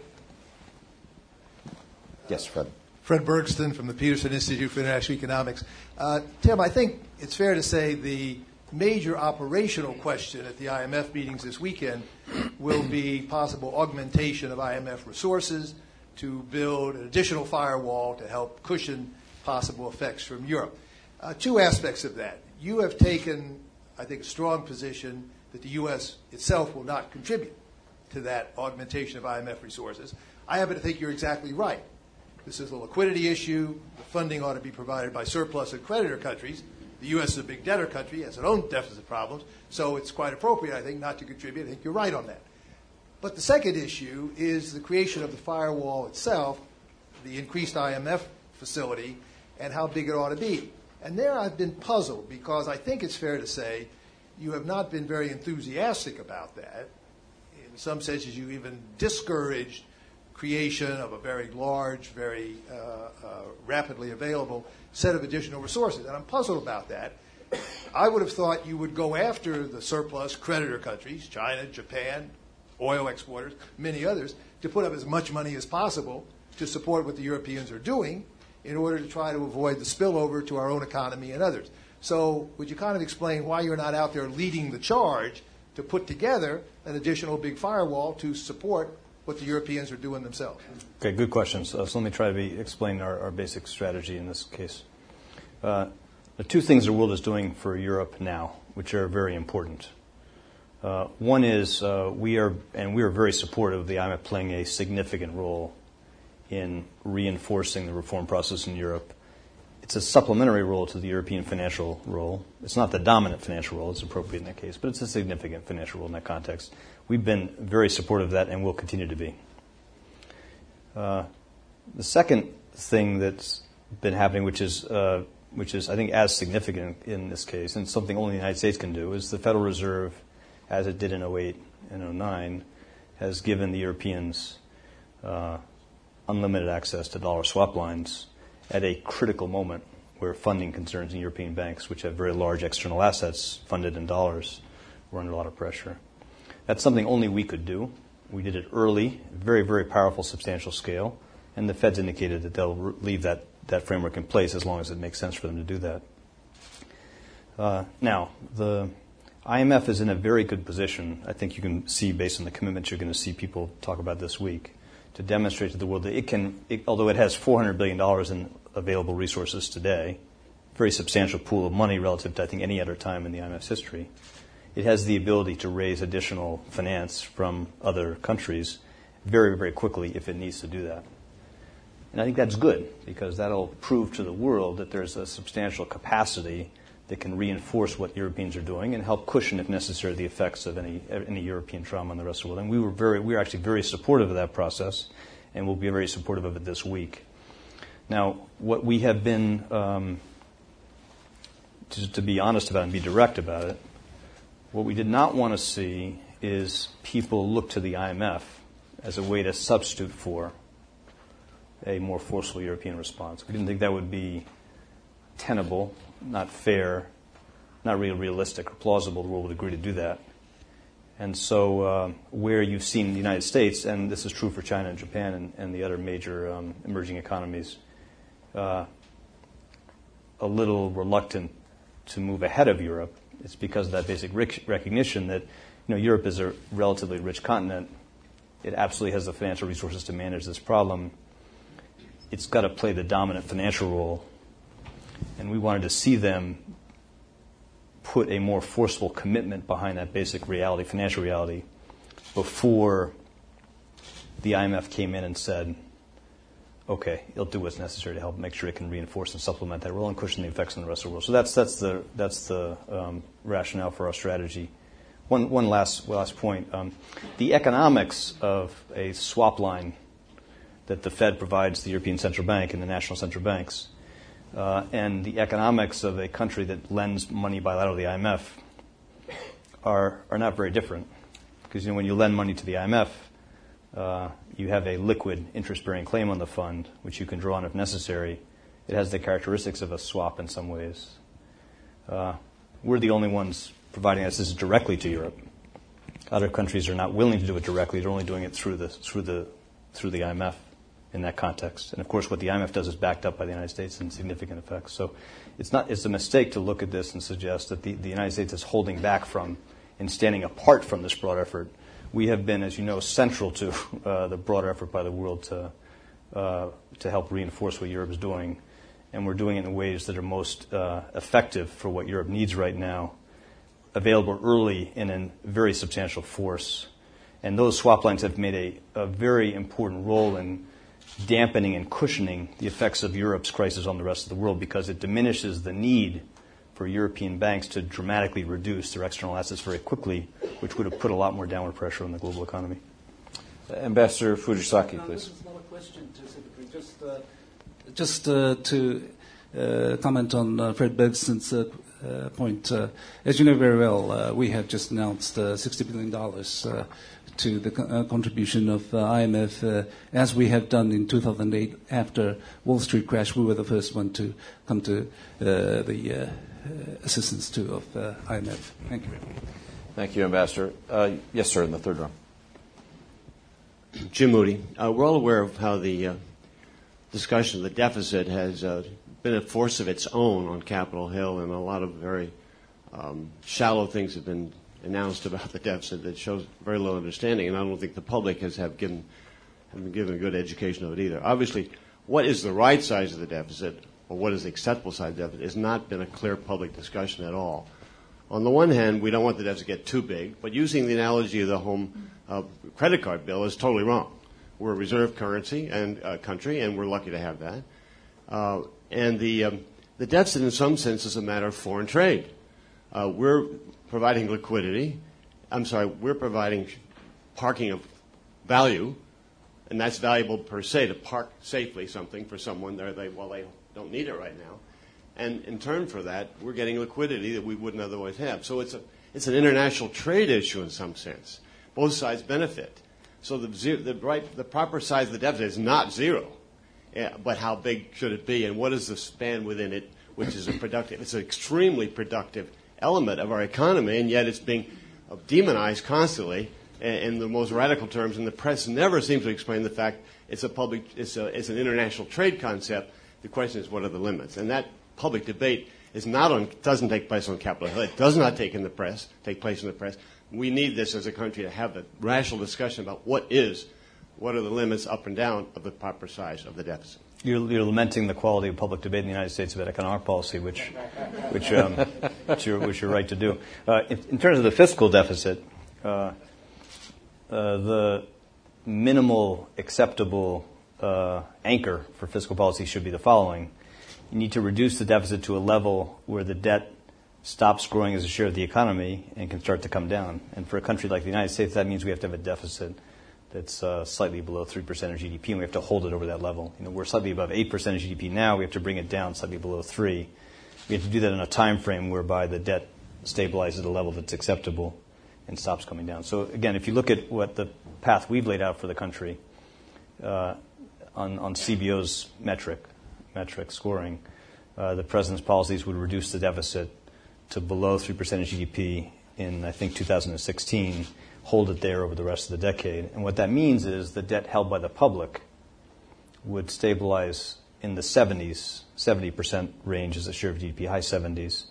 Yes, Fred. Fred Bergston from the Peterson Institute for International Economics. Uh, Tim, I think it's fair to say the major operational question at the I M F meetings this weekend will be possible augmentation of I M F resources to build an additional firewall to help cushion possible effects from Europe. Uh, two aspects of that. You have taken, I think, a strong position that the U S itself will not contribute to that augmentation of I M F resources. I happen to think you're exactly right. This is a liquidity issue. The funding ought to be provided by surplus and creditor countries. The U S is a big debtor country, has its own deficit problems, so it's quite appropriate, I think, not to contribute. I think you're right on that. But the second issue is the creation of the firewall itself, the increased I M F facility, and how big it ought to be. And there I've been puzzled because I think it's fair to say you have not been very enthusiastic about that. In some senses, you even discouraged creation of a very large, very uh, uh, rapidly available set of additional resources. And I'm puzzled about that. I would have thought you would go after the surplus creditor countries, China, Japan, oil exporters, many others, to put up as much money as possible to support what the Europeans are doing in order to try to avoid the spillover to our own economy and others. So would you kind of explain why you're not out there leading the charge to put together an additional big firewall to support what the Europeans are doing themselves? Okay, good questions. Uh, so let me try to be, explain our, our basic strategy in this case. Uh, the two things the world is doing for Europe now, which are very important. Uh, one is uh, we are, and we are very supportive of the I M F playing a significant role in reinforcing the reform process in Europe. It's a supplementary role to the European financial role. It's not the dominant financial role, it's appropriate in that case, but it's a significant financial role in that context. We've been very supportive of that and will continue to be. Uh, the second thing that's been happening, which is, uh, which is, I think, as significant in this case, and something only the United States can do, is the Federal Reserve, as it did in oh eight and oh nine, has given the Europeans uh, unlimited access to dollar swap lines at a critical moment where funding concerns in European banks, which have very large external assets funded in dollars, were under a lot of pressure. That's something only we could do. We did it early, very, very powerful, substantial scale, and the Fed's indicated that they'll re- leave that, that framework in place as long as it makes sense for them to do that. Uh, now, the I M F is in a very good position. I think you can see, based on the commitments you're going to see people talk about this week, to demonstrate to the world that it can, it, although it has four hundred billion dollars in available resources today, very substantial pool of money relative to, I think, any other time in the I M F's history, it has the ability to raise additional finance from other countries very, very quickly if it needs to do that. And I think that's good because that'll prove to the world that there's a substantial capacity that can reinforce what Europeans are doing and help cushion, if necessary, the effects of any any European trauma in the rest of the world. And we were very, we were actually very supportive of that process, and we'll be very supportive of it this week. Now, what we have been, um, to, to be honest about it and be direct about it, what we did not want to see is people look to the I M F as a way to substitute for a more forceful European response. We didn't think that would be tenable, not fair, not really realistic or plausible. The world would agree to do that. And so uh, where you've seen the United States, and this is true for China and Japan and, and the other major um, emerging economies, uh, a little reluctant to move ahead of Europe, it's because of that basic rec- recognition that you know, Europe is a relatively rich continent. It absolutely has the financial resources to manage this problem. It's got to play the dominant financial role. And we wanted to see them put a more forceful commitment behind that basic reality, financial reality, before the I M F came in and said, okay, it'll do what's necessary to help make sure it can reinforce and supplement that role and cushion the effects in the rest of the world. So that's that's the that's the um, rationale for our strategy. One one last last point: um, the economics of a swap line that the Fed provides the European Central Bank and the national central banks, uh, and the economics of a country that lends money bilaterally to the I M F are are not very different. Because you know when you lend money to the I M F, Uh, you have a liquid interest-bearing claim on the fund, which you can draw on if necessary. It has the characteristics of a swap in some ways. Uh, we're the only ones providing this, this directly to Europe. Other countries are not willing to do it directly. They're only doing it through the through the through the I M F in that context. And of course, what the I M F does is backed up by the United States in significant effects. So it's not it's a mistake to look at this and suggest that the, the United States is holding back from and standing apart from this broad effort. We have been, as you know, central to uh, the broader effort by the world to uh, to help reinforce what Europe is doing, and we're doing it in ways that are most uh, effective for what Europe needs right now, available early and in very substantial force. And those swap lines have made a, a very important role in dampening and cushioning the effects of Europe's crisis on the rest of the world, because it diminishes the need for European banks to dramatically reduce their external assets very quickly, which would have put a lot more downward pressure on the global economy. Uh, Ambassador Fujisaki, no, please. This is not a question to Secretary. Just, uh, just uh, to uh, comment on uh, Fred Bergson's uh, uh, point. Uh, as you know very well, uh, we have just announced uh, sixty billion dollars uh, to the co- uh, contribution of uh, I M F, uh, as we have done in two thousand eight after Wall Street crash. We were the first one to come to uh, the uh, Uh, assistance to of uh, I M F. Thank you very much. Thank you, Ambassador. Uh, yes, sir, in the third row. Jim Moody. Uh, we're all aware of how the uh, discussion of the deficit has uh, been a force of its own on Capitol Hill, and a lot of very um, shallow things have been announced about the deficit that shows very little understanding, and I don't think the public has have given have been given a good education of it either. Obviously, what is the right size of the deficit, or what is the acceptable size of the deficit, has not been a clear public discussion at all. On the one hand, we don't want the deficit to get too big, but using the analogy of the home uh, credit card bill is totally wrong. We're a reserve currency and uh, country, and we're lucky to have that. Uh, and the um, the deficit, in some sense, is a matter of foreign trade. Uh, we're providing liquidity. I'm sorry, we're providing parking of value, and that's valuable per se to park safely something for someone there. They well they don't need it right now. And in turn for that, we're getting liquidity that we wouldn't otherwise have. So it's a it's an international trade issue in some sense. Both sides benefit. So the zero, the right the proper size of the deficit is not zero, yeah, but how big should it be, and what is the span within it, which is a productive? It's an extremely productive element of our economy, and yet it's being demonized constantly in the most radical terms. And the press never seems to explain the fact it's a public it's a it's an international trade concept. The question is, what are the limits? And that public debate is not on, doesn't take place on Capitol Hill. It does not take in the press, take place in the press. We need this as a country to have a rational discussion about what is, what are the limits up and down of the proper size of the deficit. You're, you're lamenting the quality of public debate in the United States about economic policy, which, which, um, which, you're, which you're right to do. Uh, in, in terms of the fiscal deficit, uh, uh, the minimal acceptable Uh, anchor for fiscal policy should be the following. You need to reduce the deficit to a level where the debt stops growing as a share of the economy and can start to come down. And for a country like the United States, that means we have to have a deficit that's uh, slightly below three percent of G D P, and we have to hold it over that level. You know, we're slightly above eight percent of G D P now. We have to bring it down slightly below three. We have to do that in a time frame whereby the debt stabilizes at a level that's acceptable and stops coming down. So again, if you look at what the path we've laid out for the country, uh, On, on C B O's metric, metric scoring, uh, the president's policies would reduce the deficit to below three percent of G D P in, I think, two thousand sixteen, hold it there over the rest of the decade. And what that means is the debt held by the public would stabilize in the seventies, seventy percent range as a share of G D P, high seventies,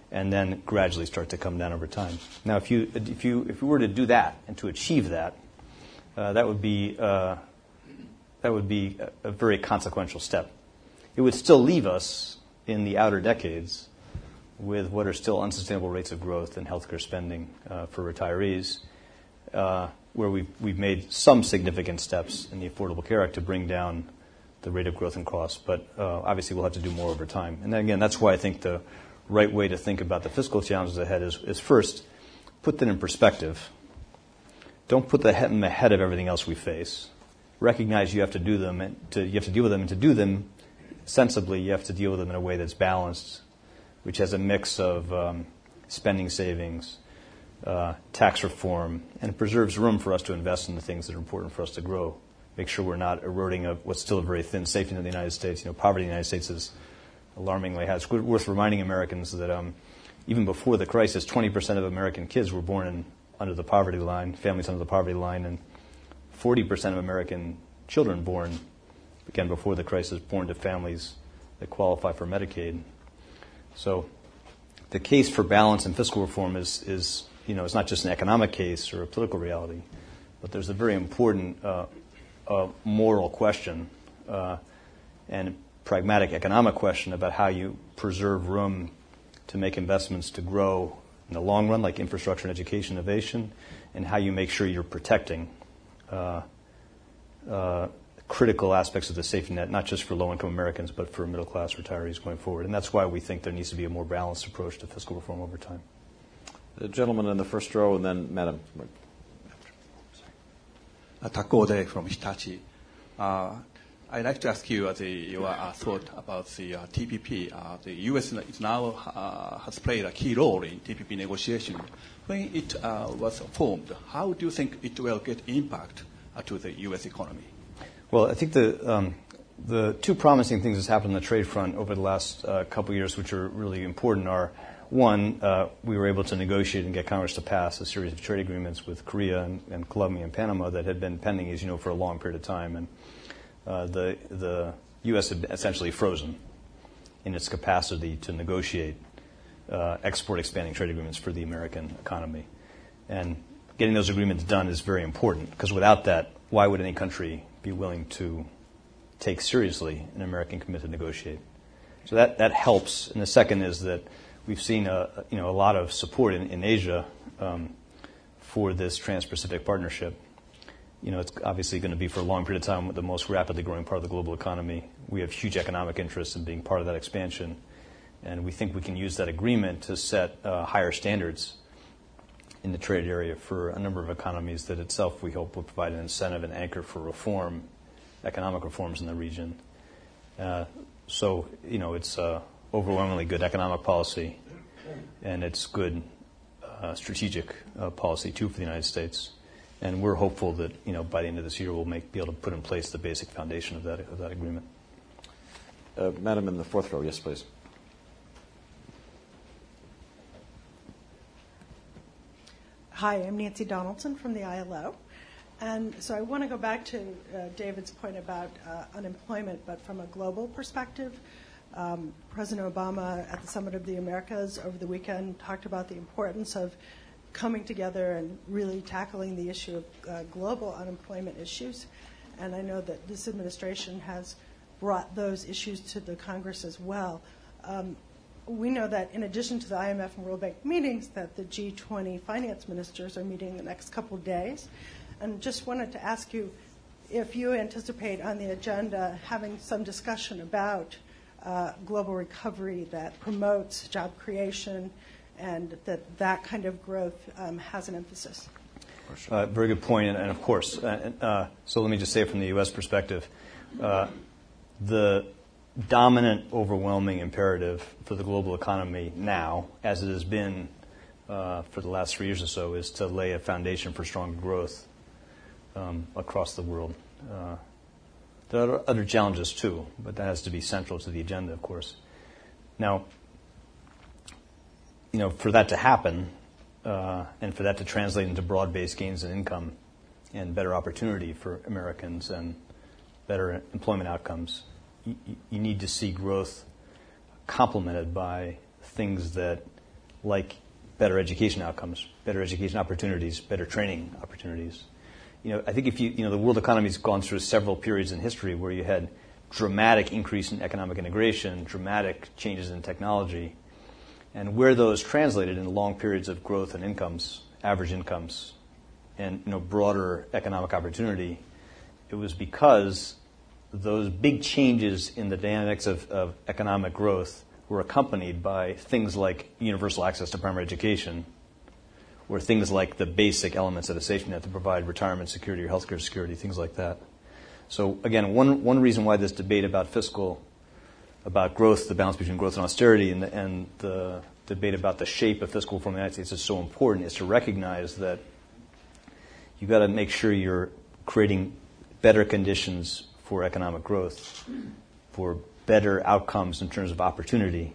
and then gradually start to come down over time. Now, if you if you if we were to do that and to achieve that, uh, that would be uh, that would be a, a very consequential step. It would still leave us in the outer decades with what are still unsustainable rates of growth in healthcare spending uh, for retirees, uh, where we've we've made some significant steps in the Affordable Care Act to bring down the rate of growth and costs, but uh, obviously we'll have to do more over time. And then again, that's why I think the right way to think about the fiscal challenges ahead is, is first, put them in perspective. Don't put them in the head of everything else we face. Recognize you have to do them, and to, you have to deal with them, and to do them sensibly, you have to deal with them in a way that's balanced, which has a mix of um, spending savings, uh, tax reform, and it preserves room for us to invest in the things that are important for us to grow. Make sure we're not eroding a, what's still a very thin safety net in the United States. You know, poverty in the United States is alarmingly high. It's worth reminding Americans that um, even before the crisis, twenty percent of American kids were born in, under the poverty line, families under the poverty line, and forty percent of American children born, again, before the crisis, born to families that qualify for Medicaid. So the case for balance and fiscal reform is, is you know, it's not just an economic case or a political reality, but there's a very important uh, uh, moral question uh, and pragmatic economic question about how you preserve room to make investments to grow in the long run, like infrastructure and education innovation, and how you make sure you're protecting uh, uh, critical aspects of the safety net, not just for low-income Americans, but for middle-class retirees going forward. And that's why we think there needs to be a more balanced approach to fiscal reform over time. The gentleman in the first row, and then Madam. Uh, Takode from Hitachi. Uh, I'd like to ask you uh, the, your uh, thought about the uh, T P P. Uh, the U S is now uh, has played a key role in T P P negotiation. When it uh, was formed, how do you think it will get impact uh, to the U S economy? Well, I think the um, the two promising things that's happened on the trade front over the last uh, couple of years, which are really important, are one, uh, we were able to negotiate and get Congress to pass a series of trade agreements with Korea and, and Colombia and Panama that had been pending, as you know, for a long period of time. And uh, the the U S had been essentially frozen in its capacity to negotiate uh, export expanding trade agreements for the American economy. And getting those agreements done is very important, because without that, why would any country be willing to take seriously an American commitment to negotiate? So that, that helps. And the second is that we've seen a, you know, a lot of support in, in Asia um, for this Trans-Pacific Partnership. You know, it's obviously going to be for a long period of time the most rapidly growing part of the global economy. We have huge economic interest in being part of that expansion, and we think we can use that agreement to set uh, higher standards in the trade area for a number of economies that itself we hope will provide an incentive and anchor for reform, economic reforms in the region. Uh, so, you know, it's uh, overwhelmingly good economic policy, and it's good uh, strategic uh, policy, too, for the United States. And we're hopeful that, you know, by the end of this year we'll make, be able to put in place the basic foundation of that, of that agreement. Uh, Madam in the fourth row, yes, please. Hi, I'm Nancy Donaldson from the I L O. And so I want to go back to uh, David's point about uh, unemployment, but from a global perspective. Um, President Obama at the Summit of the Americas over the weekend talked about the importance of coming together and really tackling the issue of uh, global unemployment issues. And I know that this administration has brought those issues to the Congress as well. Um, We know that in addition to the I M F and World Bank meetings, that the G twenty finance ministers are meeting the next couple of days. And just wanted to ask you if you anticipate on the agenda having some discussion about uh, global recovery that promotes job creation and that that kind of growth um, has an emphasis. Uh, very good point, and, and of course. Uh, uh, so let me just say from the U S perspective, uh, the dominant, overwhelming imperative for the global economy now, as it has been uh, for the last three years or so, is to lay a foundation for strong growth um, across the world. Uh, there are other challenges too, but that has to be central to the agenda, of course. Now, you know, for that to happen uh, and for that to translate into broad-based gains in income and better opportunity for Americans and better employment outcomes, you need to see growth complemented by things that like better education outcomes, better education opportunities, better training opportunities. You know, I think if you, you know, the world economy has gone through several periods in history where you had dramatic increase in economic integration, dramatic changes in technology, and where those translated into long periods of growth and incomes, average incomes, and, you know, broader economic opportunity, it was because those big changes in the dynamics of, of economic growth were accompanied by things like universal access to primary education, or things like the basic elements of a safety net to provide retirement security or healthcare security, things like that. So again, one one reason why this debate about fiscal, about growth, the balance between growth and austerity, and the, and the debate about the shape of fiscal reform in the United States is so important is to recognize that you've got to make sure you're creating better conditions for economic growth, for better outcomes in terms of opportunity,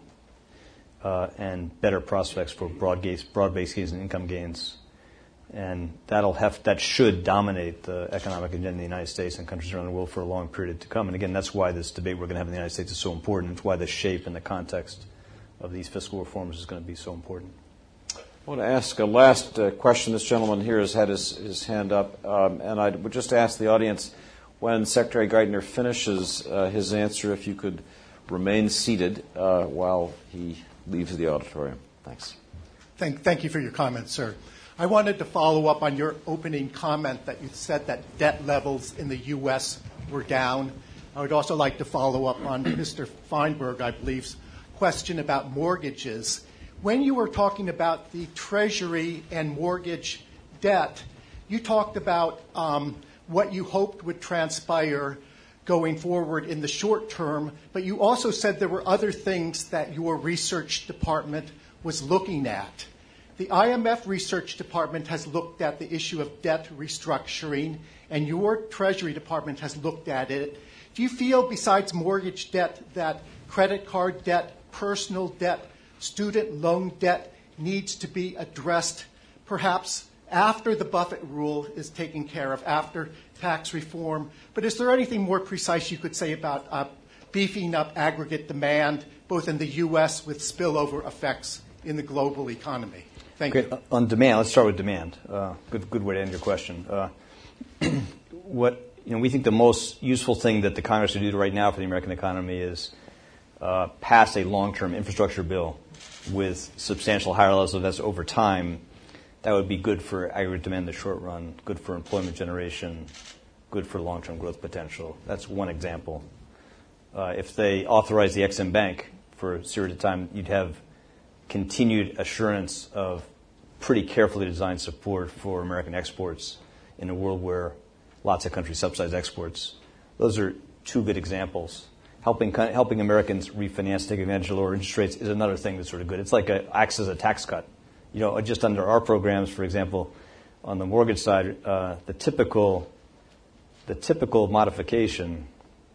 uh, and better prospects for broad-based, broad-based gains and income gains. And that'll have, that should dominate the economic agenda in the United States and countries around the world for a long period to come. And again, that's why this debate we're going to have in the United States is so important. It's why the shape and the context of these fiscal reforms is going to be so important. I want to ask a last uh, question. This gentleman here has had his, his hand up, um, and I would just ask the audience, when Secretary Geithner finishes uh, his answer, if you could remain seated uh, while he leaves the auditorium. Thanks. Thank, thank you for your comments, sir. I wanted to follow up on your opening comment that you said that debt levels in the U S were down. I would also like to follow up on Mister Feinberg, I believe's question about mortgages. When you were talking about the Treasury and mortgage debt, you talked about um, what you hoped would transpire going forward in the short term, but you also said there were other things that your research department was looking at. The I M F research department has looked at the issue of debt restructuring, and your Treasury department has looked at it. Do you feel, besides mortgage debt, that credit card debt, personal debt, student loan debt needs to be addressed perhaps after the Buffett rule is taken care of, after tax reform? But is there anything more precise you could say about uh, beefing up aggregate demand, both in the U S with spillover effects in the global economy? Thank okay, you. On demand, let's start with demand. Uh, good, good way to end your question. Uh, what you know, we think the most useful thing that the Congress should do right now for the American economy is uh, pass a long-term infrastructure bill with substantial higher levels of investment over time. That would be good for aggregate demand in the short run, good for employment generation, good for long-term growth potential. That's one example. Uh, if they authorize the Ex-Im Bank for a period of time, you'd have continued assurance of pretty carefully designed support for American exports in a world where lots of countries subsidize exports. Those are two good examples. Helping helping Americans refinance, take advantage of lower interest rates is another thing that's sort of good. It's like a, acts as a tax cut. You know, just under our programs, for example, on the mortgage side, uh, the typical the typical modification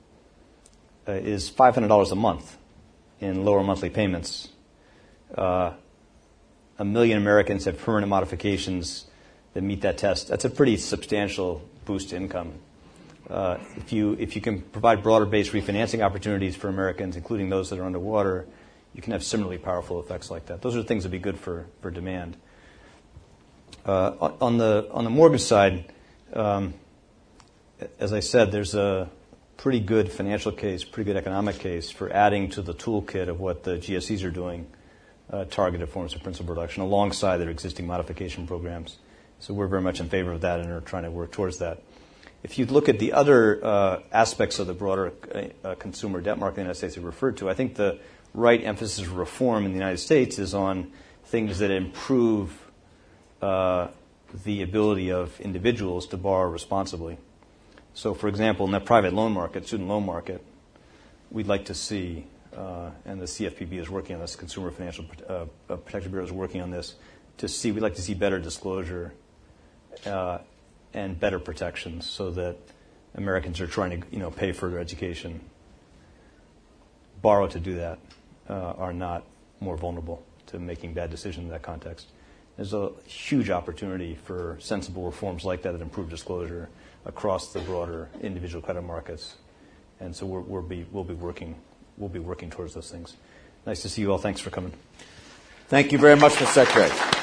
uh, is five hundred dollars a month in lower monthly payments. Uh, a million Americans have permanent modifications that meet that test. That's a pretty substantial boost to income. Uh, if you if you can provide broader-based refinancing opportunities for Americans, including those that are underwater, you can have similarly powerful effects like that. Those are things that would be good for for demand. Uh, on the on the mortgage side, um, as I said, there's a pretty good financial case, pretty good economic case for adding to the toolkit of what the G S Es are doing, uh, targeted forms of principal reduction alongside their existing modification programs. So we're very much in favor of that and are trying to work towards that. If you look at the other uh, aspects of the broader uh, consumer debt market in the United States we referred to, I think the right emphasis of reform in the United States is on things that improve uh, the ability of individuals to borrow responsibly. So, for example, in the private loan market, student loan market, we'd like to see, uh, and the C F P B is working on this, Consumer Financial uh, Protection Bureau is working on this, to see, we'd like to see better disclosure uh, and better protections so that Americans are trying to, you know, pay for their education, borrow to do that, uh, are not more vulnerable to making bad decisions in that context. There's a huge opportunity for sensible reforms like that that improve disclosure across the broader individual credit markets, and so we're, we'll be we'll be working we'll be working towards those things. Nice to see you all. Thanks for coming. Thank you very much, Mister Secretary.